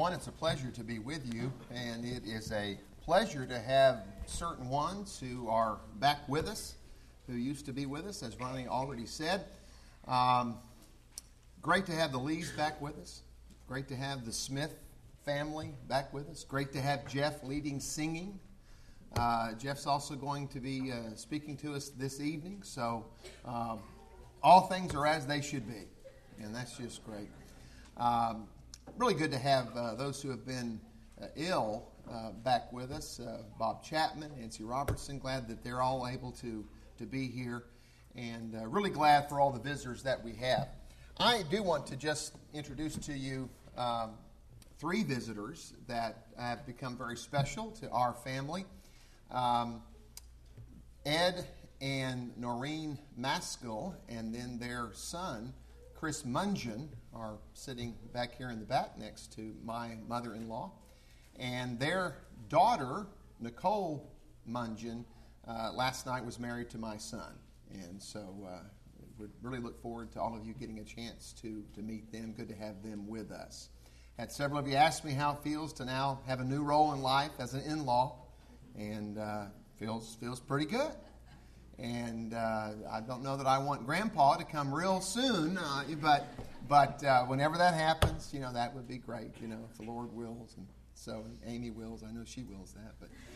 everyone. It's a pleasure to be with you, and it is a pleasure to have certain ones who are back with us, who used to be with us, as Ronnie already said. Great to have the Lees back with us. Great to have the Smith family back with us. Great to have Jeff leading singing. Jeff's also going to be speaking to us this evening, so all things are as they should be, and that's just great. Really good to have those who have been ill back with us. Bob Chapman, Nancy Robertson, glad that they're all able to be here, and really glad for all the visitors that we have. I do want to just introduce to you three visitors that have become very special to our family. Ed and Noreen Maskell, and then their son, Chris Mungeon, are sitting back here in the back next to my mother-in-law. And their daughter, Nicole Mungeon, last night was married to my son. And so we really look forward to all of you getting a chance to meet them. Good to have them with us. Had several of you ask me how it feels to now have a new role in life as an in-law. And feels pretty good. And I don't know that I want Grandpa to come real soon, but whenever that happens, that would be great, if the Lord wills. And so Amy wills. I know she wills that.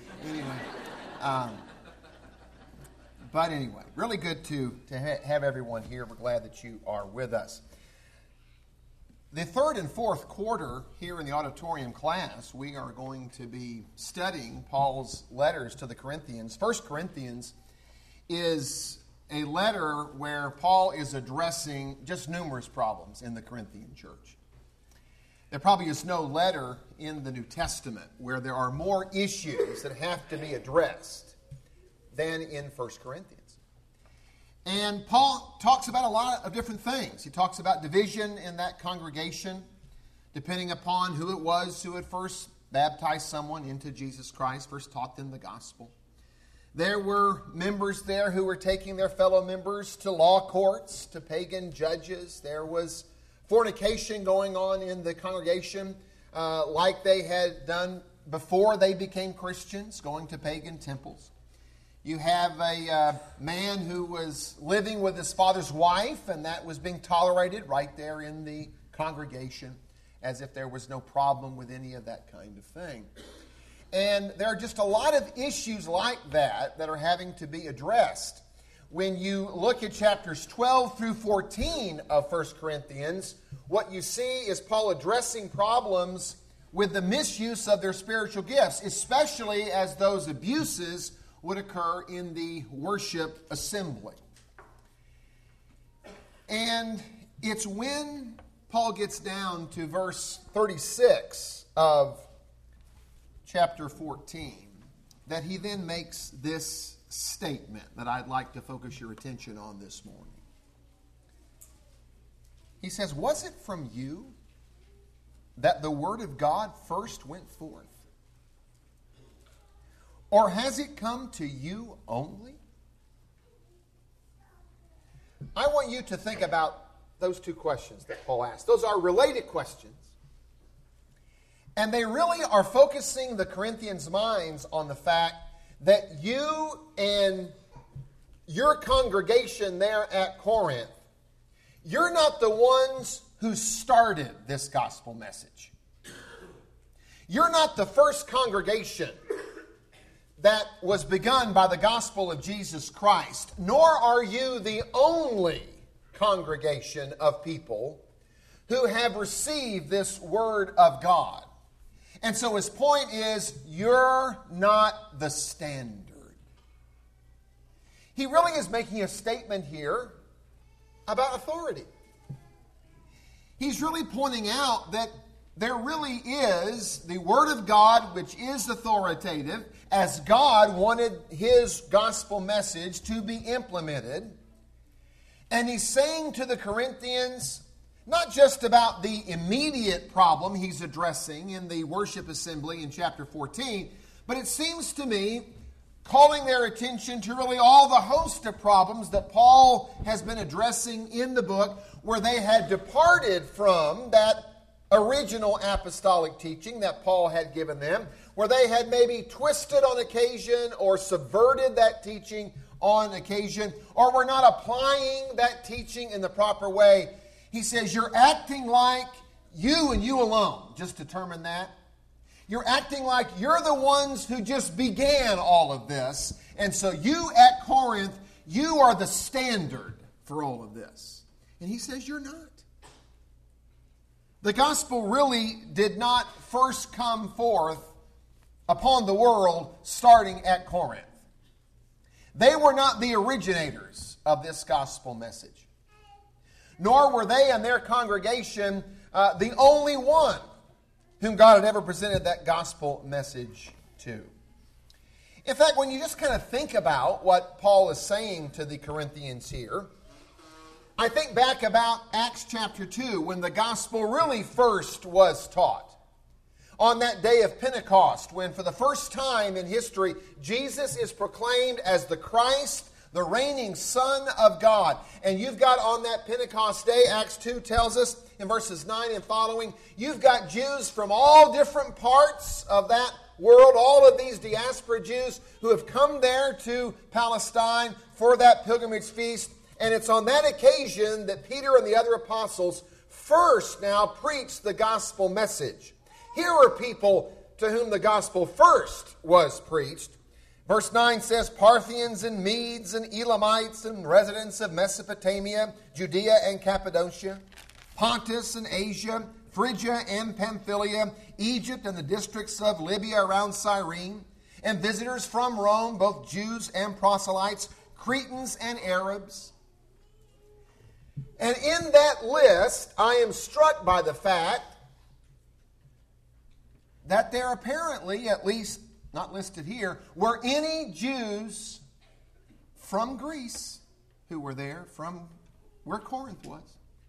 But anyway, really good to have everyone here. We're glad that you are with us. The third and fourth quarter here in the auditorium class, we are going to be studying Paul's letters to the Corinthians. 1 Corinthians is a letter where Paul is addressing just numerous problems in the Corinthian church. There probably is no letter in the New Testament where there are more issues that have to be addressed than in 1 Corinthians. And Paul talks about a lot of different things. He talks about division in that congregation, depending upon who it was who had first baptized someone into Jesus Christ, first taught them the gospel. There were members there who were taking their fellow members to law courts, to pagan judges. There was fornication going on in the congregation like they had done before they became Christians, going to pagan temples. You have a man who was living with his father's wife, and that was being tolerated right there in the congregation, as if there was no problem with any of that kind of thing. And there are just a lot of issues like that are having to be addressed. When you look at chapters 12 through 14 of 1 Corinthians, what you see is Paul addressing problems with the misuse of their spiritual gifts, especially as those abuses would occur in the worship assembly. And it's when Paul gets down to verse 36 of chapter 14 that he then makes this statement that I'd like to focus your attention on this morning. He says, "Was it from you that the word of God first went forth? Or has it come to you only?" I want you to think about those two questions that Paul asked. Those are related questions. And they really are focusing the Corinthians' minds on the fact that you and your congregation there at Corinth, you're not the ones who started this gospel message. You're not the first congregation that was begun by the gospel of Jesus Christ, nor are you the only congregation of people who have received this word of God. And so his point is, you're not the standard. He really is making a statement here about authority. He's really pointing out that there really is the Word of God, which is authoritative, as God wanted His gospel message to be implemented. And he's saying to the Corinthians, not just about the immediate problem he's addressing in the worship assembly in chapter 14, but it seems to me calling their attention to really all the host of problems that Paul has been addressing in the book, where they had departed from that original apostolic teaching that Paul had given them, where they had maybe twisted on occasion or subverted that teaching on occasion, or were not applying that teaching in the proper way. He says, you're acting like you and you alone. Just determine that. You're acting like you're the ones who just began all of this. And so you at Corinth, you are the standard for all of this. And he says, you're not. The gospel really did not first come forth upon the world starting at Corinth. They were not the originators of this gospel message. Nor were they and their congregation the only one whom God had ever presented that gospel message to. In fact, when you just kind of think about what Paul is saying to the Corinthians here, I think back about Acts chapter 2, when the gospel really first was taught. On that day of Pentecost, when for the first time in history, Jesus is proclaimed as the Christ, the reigning Son of God. And you've got on that Pentecost day, Acts 2 tells us in verses 9 and following, you've got Jews from all different parts of that world, all of these diaspora Jews who have come there to Palestine for that pilgrimage feast. And it's on that occasion that Peter and the other apostles first now preached the gospel message. Here are people to whom the gospel first was preached. Verse 9 says, Parthians and Medes and Elamites and residents of Mesopotamia, Judea and Cappadocia, Pontus and Asia, Phrygia and Pamphylia, Egypt and the districts of Libya around Cyrene, and visitors from Rome, both Jews and proselytes, Cretans and Arabs. And in that list, I am struck by the fact that there apparently, at least not listed here, were any Jews from Greece who were there, from where Corinth was,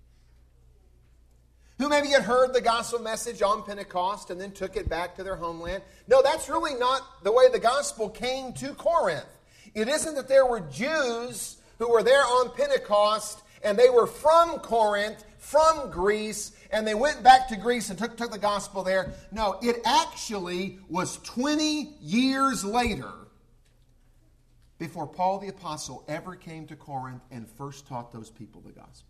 who maybe had heard the gospel message on Pentecost and then took it back to their homeland. No, that's really not the way the gospel came to Corinth. It isn't that there were Jews who were there on Pentecost and they were from Corinth, from Greece, and they went back to Greece and took the gospel there. No, it actually was 20 years later before Paul the Apostle ever came to Corinth and first taught those people the gospel.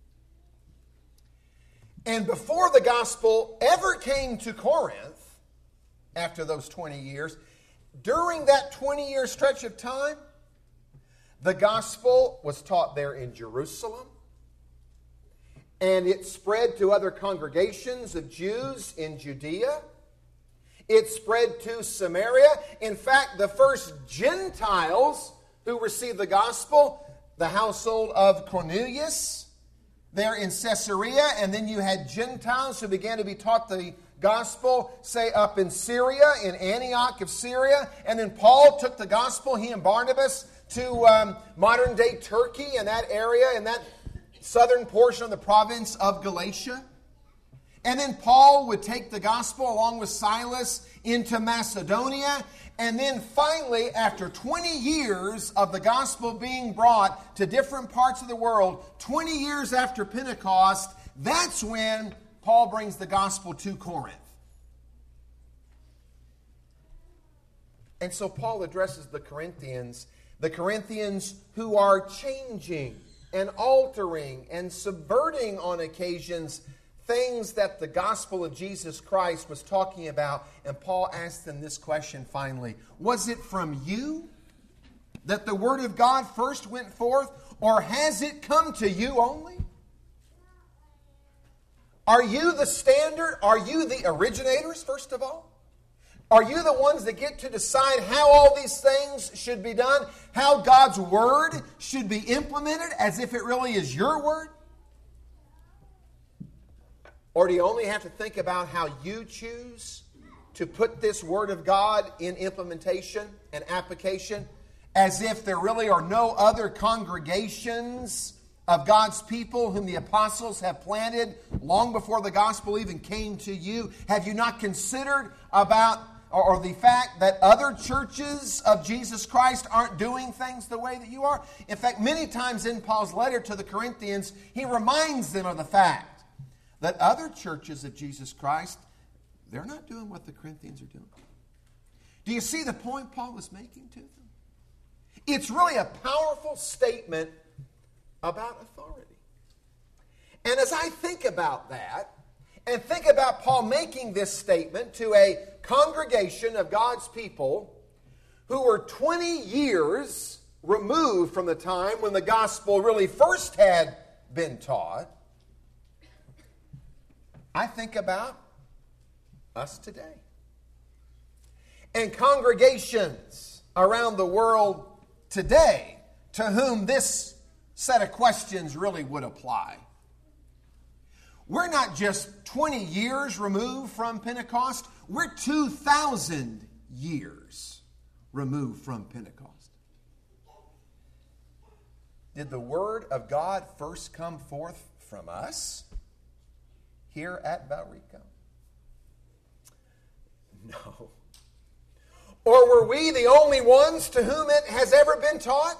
And before the gospel ever came to Corinth, after those 20 years, during that 20-year stretch of time, the gospel was taught there in Jerusalem, and it spread to other congregations of Jews in Judea. It spread to Samaria. In fact, the first Gentiles who received the gospel, the household of Cornelius, there in Caesarea, and then you had Gentiles who began to be taught the gospel, say up in Syria, in Antioch of Syria. And then Paul took the gospel, he and Barnabas, to modern-day Turkey and that area, and that southern portion of the province of Galatia. And then Paul would take the gospel along with Silas into Macedonia. And then finally, after 20 years of the gospel being brought to different parts of the world, 20 years after Pentecost, that's when Paul brings the gospel to Corinth. And so Paul addresses the Corinthians who are changing and altering and subverting on occasions things that the gospel of Jesus Christ was talking about. And Paul asked them this question finally. Was it from you that the word of God first went forth, or has it come to you only? Are you the standard? Are you the originators, first of all? Are you the ones that get to decide how all these things should be done? How God's word should be implemented as if it really is your word? Or do you only have to think about how you choose to put this word of God in implementation and application as if there really are no other congregations of God's people whom the apostles have planted long before the gospel even came to you? Have you not considered about or the fact that other churches of Jesus Christ aren't doing things the way that you are? In fact, many times in Paul's letter to the Corinthians, he reminds them of the fact that other churches of Jesus Christ, they're not doing what the Corinthians are doing. Do you see the point Paul was making to them? It's really a powerful statement about authority. And as I think about that, and think about Paul making this statement to a congregation of God's people who were 20 years removed from the time when the gospel really first had been taught, I think about us today. And congregations around the world today to whom this set of questions really would apply. We're not just 20 years removed from Pentecost, we're 2,000 years removed from Pentecost. Did the Word of God first come forth from us here at Valrico? No. Or were we the only ones to whom it has ever been taught?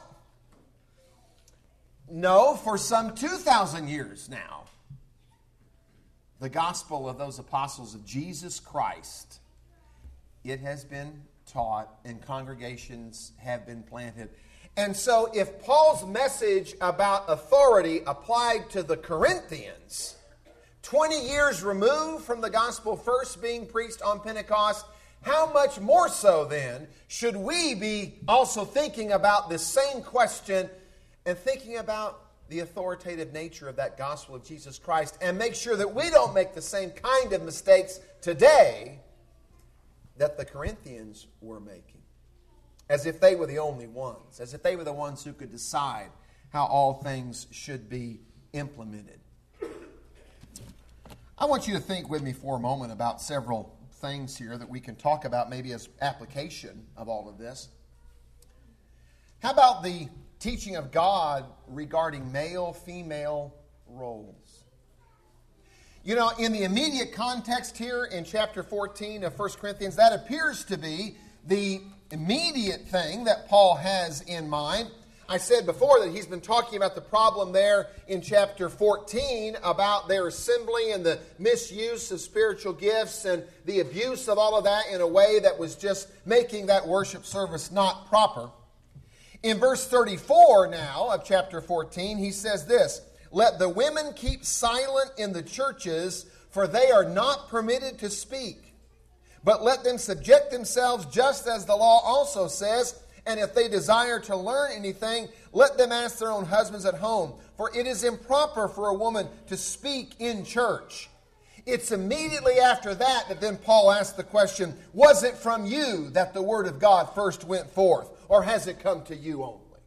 No, for some 2,000 years now. The gospel of those apostles of Jesus Christ, it has been taught and congregations have been planted. And so if Paul's message about authority applied to the Corinthians, 20 years removed from the gospel first being preached on Pentecost, how much more so then should we be also thinking about this same question and thinking about the authoritative nature of that gospel of Jesus Christ, and make sure that we don't make the same kind of mistakes today that the Corinthians were making, as if they were the only ones, as if they were the ones who could decide how all things should be implemented. I want you to think with me for a moment about several things here that we can talk about maybe as application of all of this. How about the teaching of God regarding male-female roles? You know, in the immediate context here in chapter 14 of 1 Corinthians, that appears to be the immediate thing that Paul has in mind. I said before that he's been talking about the problem there in chapter 14 about their assembly and the misuse of spiritual gifts and the abuse of all of that in a way that was just making that worship service not proper. In verse 34 now of chapter 14, he says this, "Let the women keep silent in the churches, for they are not permitted to speak. But let them subject themselves just as the law also says, and if they desire to learn anything, let them ask their own husbands at home. For it is improper for a woman to speak in church." It's immediately after that then Paul asks the question, was it from you that the word of God first went forth? Or has it come to you only?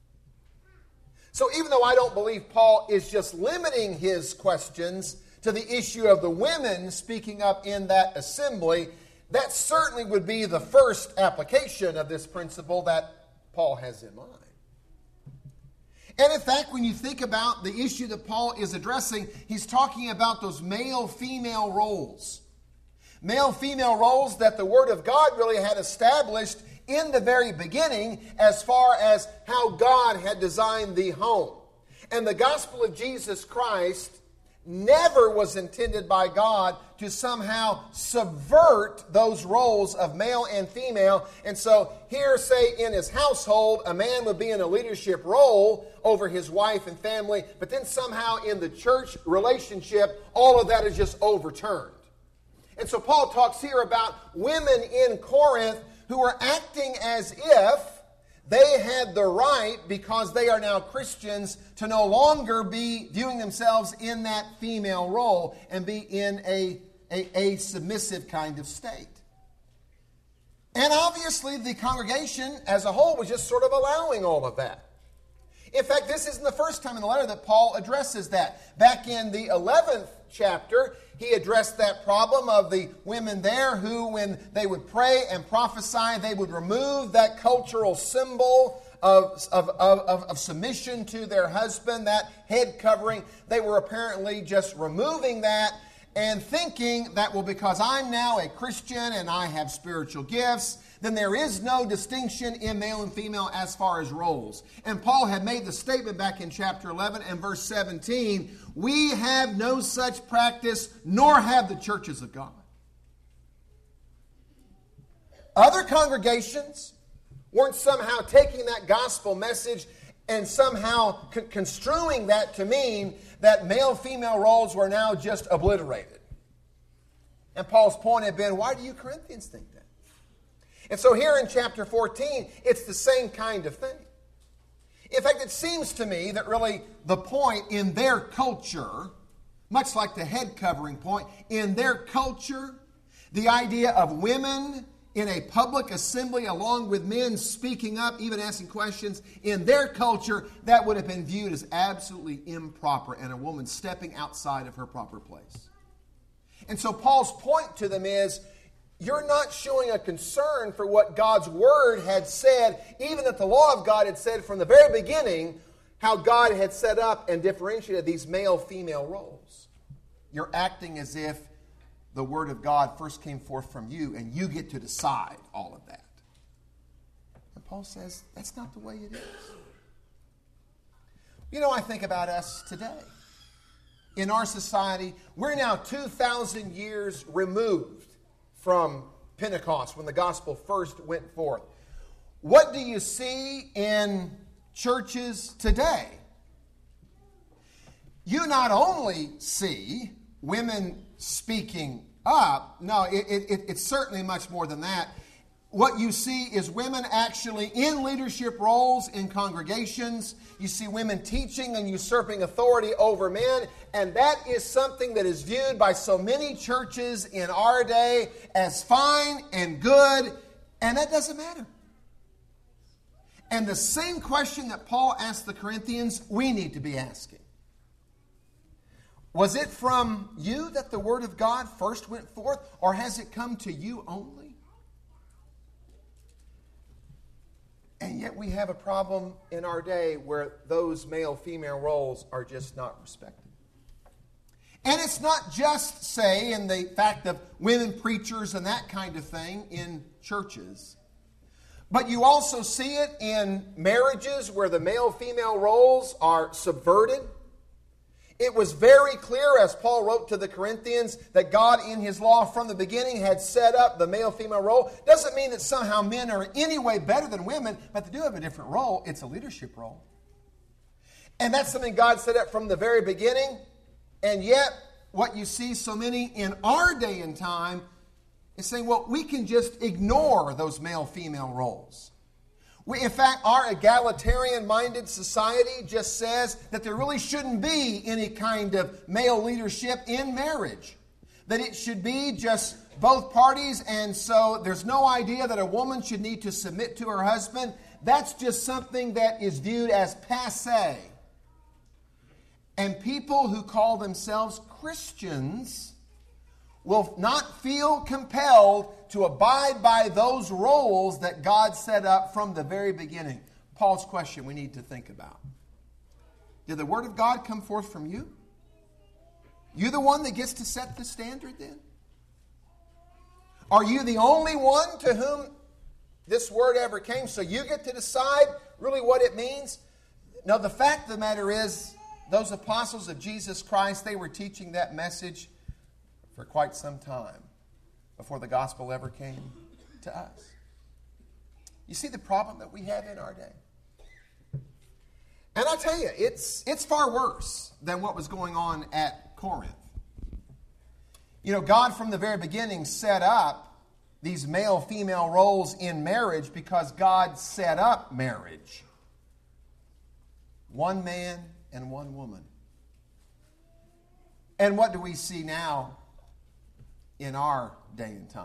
So even though I don't believe Paul is just limiting his questions to the issue of the women speaking up in that assembly, that certainly would be the first application of this principle that Paul has in mind. And in fact, when you think about the issue that Paul is addressing, he's talking about those male-female roles. Male-female roles that the Word of God really had established in the very beginning as far as how God had designed the home. And the gospel of Jesus Christ never was intended by God to somehow subvert those roles of male and female. And so here, say, in his household, a man would be in a leadership role over his wife and family, but then somehow in the church relationship, all of that is just overturned. And so Paul talks here about women in Corinth who are acting as if they had the right, because they are now Christians, to no longer be viewing themselves in that female role and be in a submissive kind of state. And obviously the congregation as a whole was just sort of allowing all of that. In fact, this isn't the first time in the letter that Paul addresses that. Back in the 11th chapter, he addressed that problem of the women there who, when they would pray and prophesy, they would remove that cultural symbol of submission to their husband, that head covering. They were apparently just removing that and thinking that, well, because I'm now a Christian and I have spiritual gifts, then there is no distinction in male and female as far as roles. And Paul had made the statement back in chapter 11 and verse 17, we have no such practice, nor have the churches of God. Other congregations weren't somehow taking that gospel message and somehow construing that to mean that male-female roles were now just obliterated. And Paul's point had been, why do you Corinthians think that? And so here in chapter 14, it's the same kind of thing. In fact, it seems to me that really the point in their culture, much like the head covering point, in their culture, the idea of women in a public assembly along with men speaking up, even asking questions, in their culture, that would have been viewed as absolutely improper and a woman stepping outside of her proper place. And so Paul's point to them is, you're not showing a concern for what God's Word had said, even that the law of God had said from the very beginning, how God had set up and differentiated these male-female roles. You're acting as if the Word of God first came forth from you, and you get to decide all of that. And Paul says, that's not the way it is. You know, I think about us today. In our society, we're now 2,000 years removed from Pentecost, when the gospel first went forth. What do you see in churches today? You not only see women speaking up. No, it's certainly much more than that. What you see is women actually in leadership roles in congregations. You see women teaching and usurping authority over men. And that is something that is viewed by so many churches in our day as fine and good. And that doesn't matter. And the same question that Paul asked the Corinthians, we need to be asking. Was it from you that the Word of God first went forth, or has it come to you only? And yet we have a problem in our day where those male-female roles are just not respected. And it's not just, say, in the fact of women preachers and that kind of thing in churches, but you also see it in marriages where the male-female roles are subverted. It was very clear, as Paul wrote to the Corinthians, that God in His law from the beginning had set up the male-female role. Doesn't mean that somehow men are any way better than women, but they do have a different role. It's a leadership role. And that's something God set up from the very beginning. And yet, what you see so many in our day and time is saying, well, we can just ignore those male-female roles. In fact, our egalitarian-minded society just says that there really shouldn't be any kind of male leadership in marriage. That it should be just both parties, and so there's no idea that a woman should need to submit to her husband. That's just something that is viewed as passé. And people who call themselves Christians will not feel compelled to abide by those roles that God set up from the very beginning. Paul's question we need to think about. Did the Word of God come forth from you? You the one that gets to set the standard then? Are you the only one to whom this Word ever came, so you get to decide really what it means? No, the fact of the matter is, those apostles of Jesus Christ, they were teaching that message for quite some time before the gospel ever came to us. You see the problem that we have in our day? And I tell you, it's far worse than what was going on at Corinth. You know, God from the very beginning set up these male-female roles in marriage because God set up marriage. One man and one woman. And what do we see now in our day and time?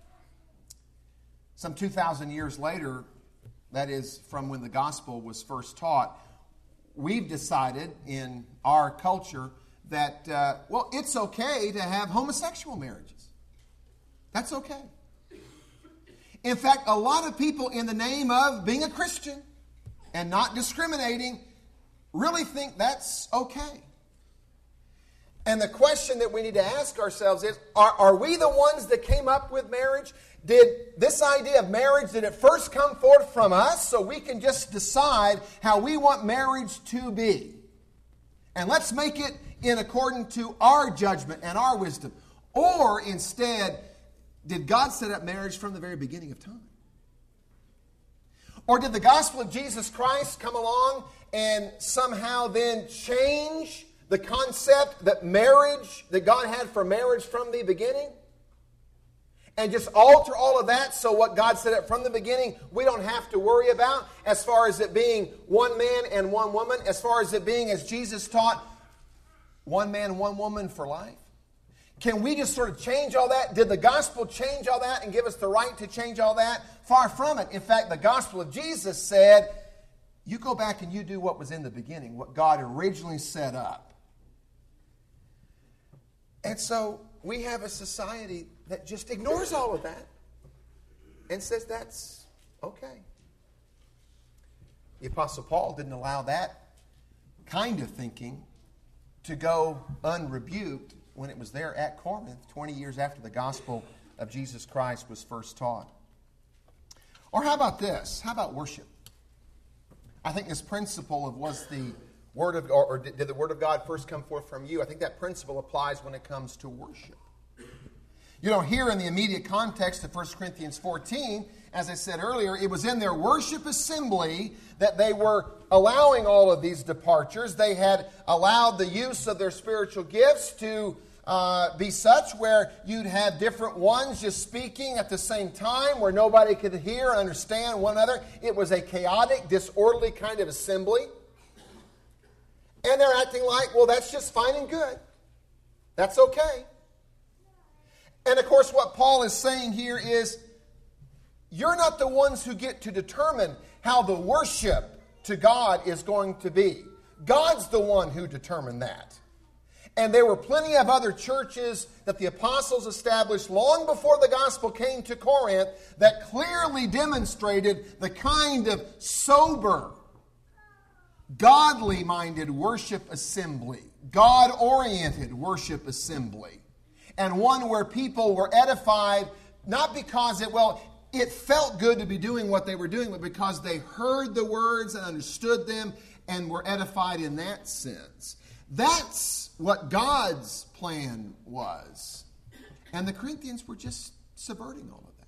Some 2,000 years later, that is from when the gospel was first taught, we've decided in our culture that, well, it's okay to have homosexual marriages. That's okay. In fact, a lot of people, in the name of being a Christian and not discriminating, really think that's okay. And the question that we need to ask ourselves is, are we the ones that came up with marriage? Did this idea of marriage, did it first come forth from us so we can just decide how we want marriage to be? And let's make it in accordance to our judgment and our wisdom. Or instead, did God set up marriage from the very beginning of time? Or did the gospel of Jesus Christ come along and somehow then change the concept that marriage, that God had for marriage from the beginning? And just alter all of that so what God set up from the beginning, we don't have to worry about, as far as it being one man and one woman, as far as it being, as Jesus taught, one man, one woman for life? Can we just sort of change all that? Did the gospel change all that and give us the right to change all that? Far from it. In fact, the gospel of Jesus said, you go back and you do what was in the beginning, what God originally set up. And so we have a society that just ignores all of that and says that's okay. The Apostle Paul didn't allow that kind of thinking to go unrebuked when it was there at Corinth 20 years after the gospel of Jesus Christ was first taught. Or how about this? How about worship? I think this principle of was the Word of, or did the Word of God first come forth from you? I think that principle applies when it comes to worship. You know, here in the immediate context of 1 Corinthians 14, as I said earlier, it was in their worship assembly that they were allowing all of these departures. They had allowed the use of their spiritual gifts to be such where you'd have different ones just speaking at the same time, where nobody could hear and understand one another. It was a chaotic, disorderly kind of assembly. And they're acting like, well, that's just fine and good. That's okay. And of course, what Paul is saying here is, you're not the ones who get to determine how the worship to God is going to be. God's the one who determined that. And there were plenty of other churches that the apostles established long before the gospel came to Corinth that clearly demonstrated the kind of sober, godly-minded worship assembly, God-oriented worship assembly, and one where people were edified not because it felt good to be doing what they were doing, but because they heard the words and understood them and were edified in that sense. That's what God's plan was. And the Corinthians were just subverting all of that.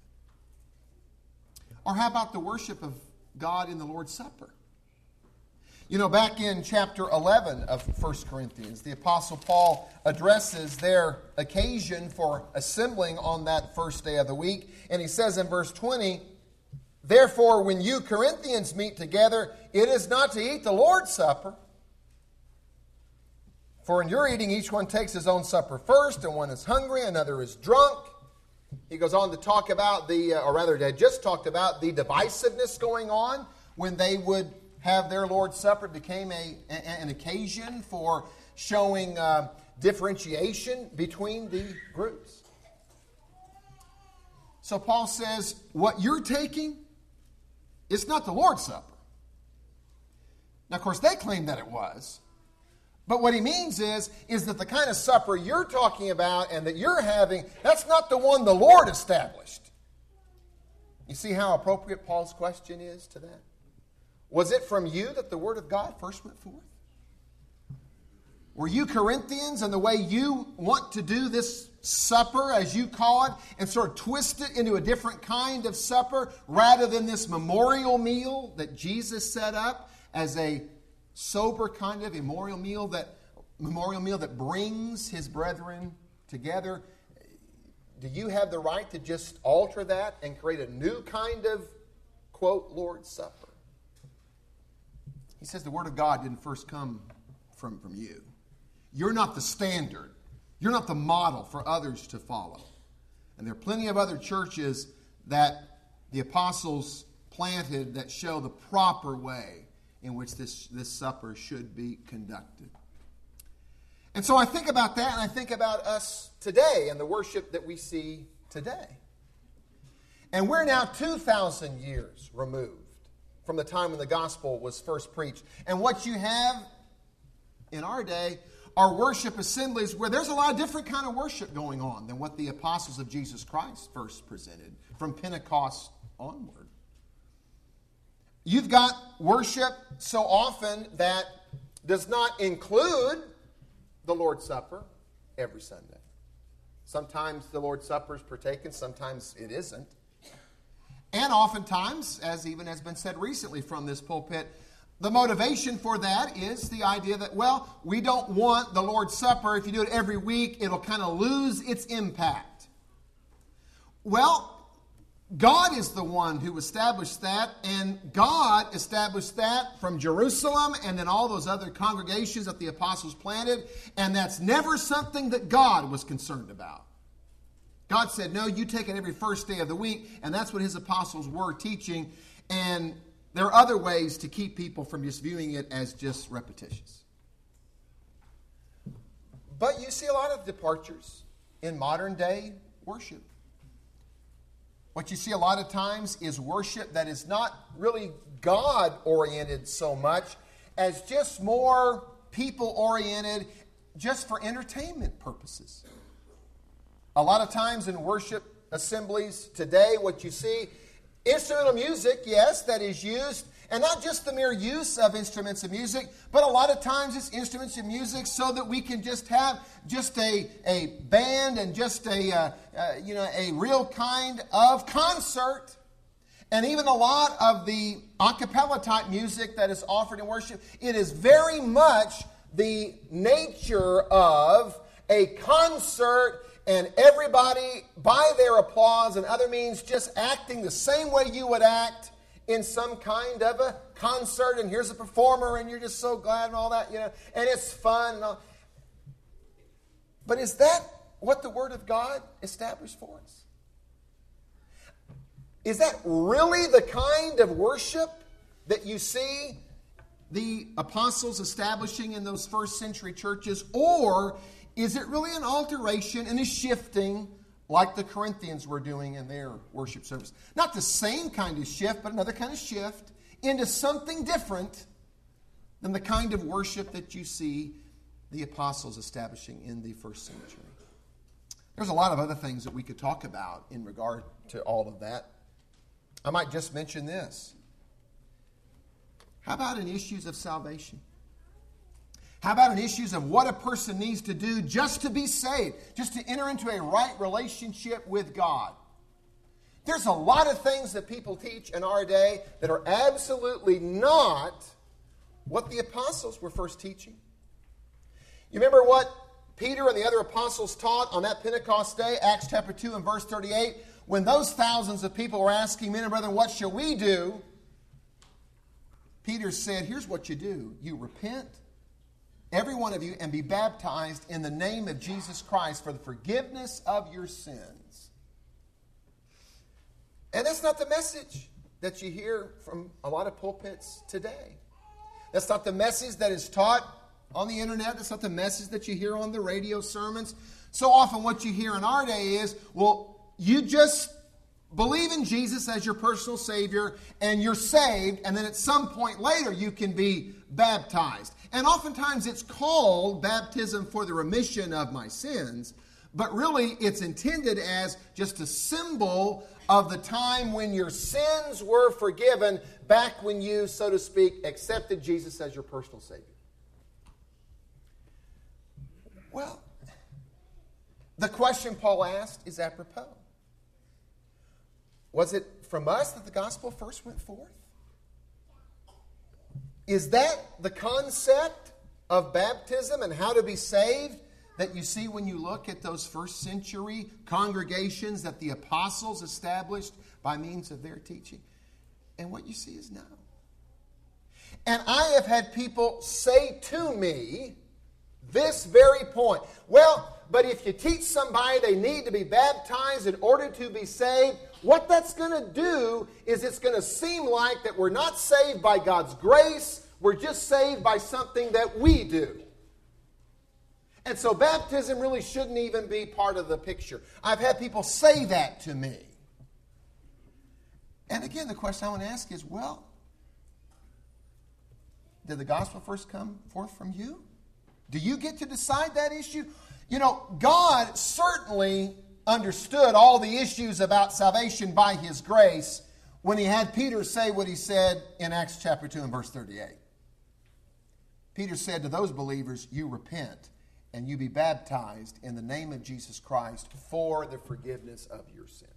Or how about the worship of God in the Lord's Supper? You know, back in chapter 11 of 1 Corinthians, the Apostle Paul addresses their occasion for assembling on that first day of the week. And he says in verse 20, therefore, when you Corinthians meet together, it is not to eat the Lord's Supper. For in your eating, each one takes his own supper first, and one is hungry, another is drunk. He goes on to talk about they just talked about the divisiveness going on when they would have their Lord's Supper. It became an occasion for showing differentiation between the groups. So Paul says, what you're taking is not the Lord's Supper. Now, of course, they claim that it was. But what he means is that the kind of supper you're talking about and that you're having, that's not the one the Lord established. You see how appropriate Paul's question is to that? Was it from you that the Word of God first went forth? Were you Corinthians and the way you want to do this supper, as you call it, and sort of twist it into a different kind of supper rather than this memorial meal that Jesus set up as a sober kind of memorial meal that brings his brethren together? Do you have the right to just alter that and create a new kind of, quote, Lord's Supper? He says the Word of God didn't first come from you. You're not the standard. You're not the model for others to follow. And there are plenty of other churches that the apostles planted that show the proper way in which this supper should be conducted. And so I think about that, and I think about us today and the worship that we see today. And we're now 2,000 years removed from the time when the gospel was first preached. And what you have in our day are worship assemblies where there's a lot of different kind of worship going on than what the apostles of Jesus Christ first presented from Pentecost onward. You've got worship so often that does not include the Lord's Supper every Sunday. Sometimes the Lord's Supper is partaken, sometimes it isn't. And oftentimes, as even has been said recently from this pulpit, the motivation for that is the idea that, well, we don't want the Lord's Supper. If you do it every week, it'll kind of lose its impact. Well, God is the one who established that, and God established that from Jerusalem and then all those other congregations that the apostles planted, and that's never something that God was concerned about. God said, no, you take it every first day of the week, and that's what his apostles were teaching, and there are other ways to keep people from just viewing it as just repetitious. But you see a lot of departures in modern day worship. What you see a lot of times is worship that is not really God-oriented so much as just more people-oriented just for entertainment purposes. A lot of times in worship assemblies today, what you see, instrumental music, yes, that is used, and not just the mere use of instruments of music, but a lot of times it's instruments of music so that we can just have just a band and just a real kind of concert. And even a lot of the a cappella type music that is offered in worship, it is very much the nature of a concert, and everybody, by their applause and other means, just acting the same way you would act in some kind of a concert, and here's a performer, and you're just so glad and all that, and it's fun and all. But is that what the Word of God established for us? Is that really the kind of worship that you see the apostles establishing in those first century churches, or is it really an alteration and a shifting like the Corinthians were doing in their worship service? Not the same kind of shift, but another kind of shift into something different than the kind of worship that you see the apostles establishing in the first century. There's a lot of other things that we could talk about in regard to all of that. I might just mention this. How about in issues of salvation? How about in issues of what a person needs to do just to be saved, just to enter into a right relationship with God? There's a lot of things that people teach in our day that are absolutely not what the apostles were first teaching. You remember what Peter and the other apostles taught on that Pentecost day, Acts chapter 2 and verse 38, when those thousands of people were asking, men and brethren, what shall we do? Peter said, here's what you do. You repent, every one of you, and be baptized in the name of Jesus Christ for the forgiveness of your sins. And that's not the message that you hear from a lot of pulpits today. That's not the message that is taught on the internet. That's not the message that you hear on the radio sermons. So often what you hear in our day is, well, you just believe in Jesus as your personal Savior and you're saved, and then at some point later you can be baptized. And oftentimes it's called baptism for the remission of my sins, but really it's intended as just a symbol of the time when your sins were forgiven, back when you, so to speak, accepted Jesus as your personal Savior. Well, the question Paul asked is apropos. Was it from us that the gospel first went forth? Is that the concept of baptism and how to be saved that you see when you look at those first century congregations that the apostles established by means of their teaching? And what you see is no. And I have had people say to me this very point. Well, but if you teach somebody they need to be baptized in order to be saved, what that's going to do is it's going to seem like that we're not saved by God's grace, we're just saved by something that we do. And so baptism really shouldn't even be part of the picture. I've had people say that to me. And again, the question I want to ask is, well, did the gospel first come forth from you? Do you get to decide that issue? You know, God certainly understood all the issues about salvation by His grace when He had Peter say what he said in Acts chapter 2 and verse 38. Peter said to those believers, you repent and you be baptized in the name of Jesus Christ for the forgiveness of your sins.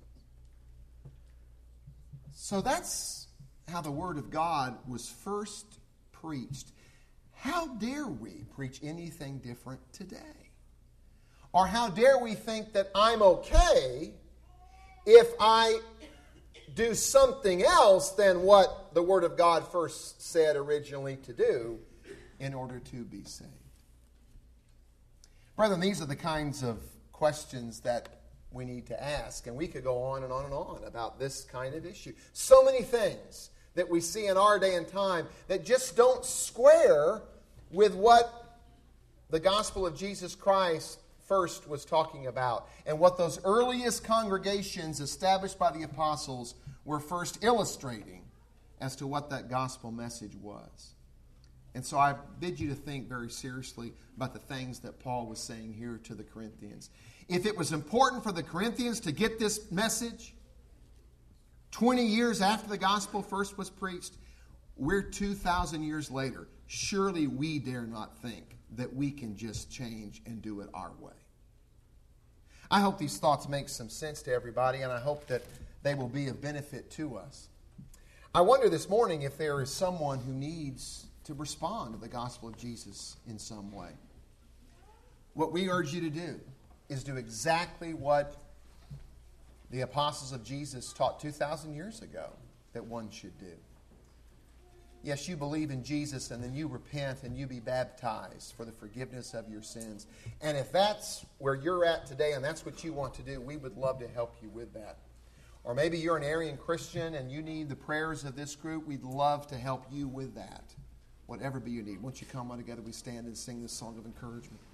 So that's how the Word of God was first preached. How dare we preach anything different today? Or how dare we think that I'm okay if I do something else than what the Word of God first said originally to do in order to be saved? Brethren, these are the kinds of questions that we need to ask. And we could go on and on and on about this kind of issue. So many things that we see in our day and time that just don't square with what the gospel of Jesus Christ first was talking about and what those earliest congregations established by the apostles were first illustrating as to what that gospel message was. And so I bid you to think very seriously about the things that Paul was saying here to the Corinthians. If it was important for the Corinthians to get this message 20 years after the gospel first was preached, we're 2,000 years later. Surely we dare not think that we can just change and do it our way. I hope these thoughts make some sense to everybody, and I hope that they will be of benefit to us. I wonder this morning if there is someone who needs to respond to the gospel of Jesus in some way. What we urge you to do is do exactly what the apostles of Jesus taught 2,000 years ago that one should do. Yes, you believe in Jesus, and then you repent and you be baptized for the forgiveness of your sins. And if that's where you're at today and that's what you want to do, we would love to help you with that. Or maybe you're an Arian Christian and you need the prayers of this group. We'd love to help you with that. Whatever be your need. Won't you come on together, we stand and sing this song of encouragement.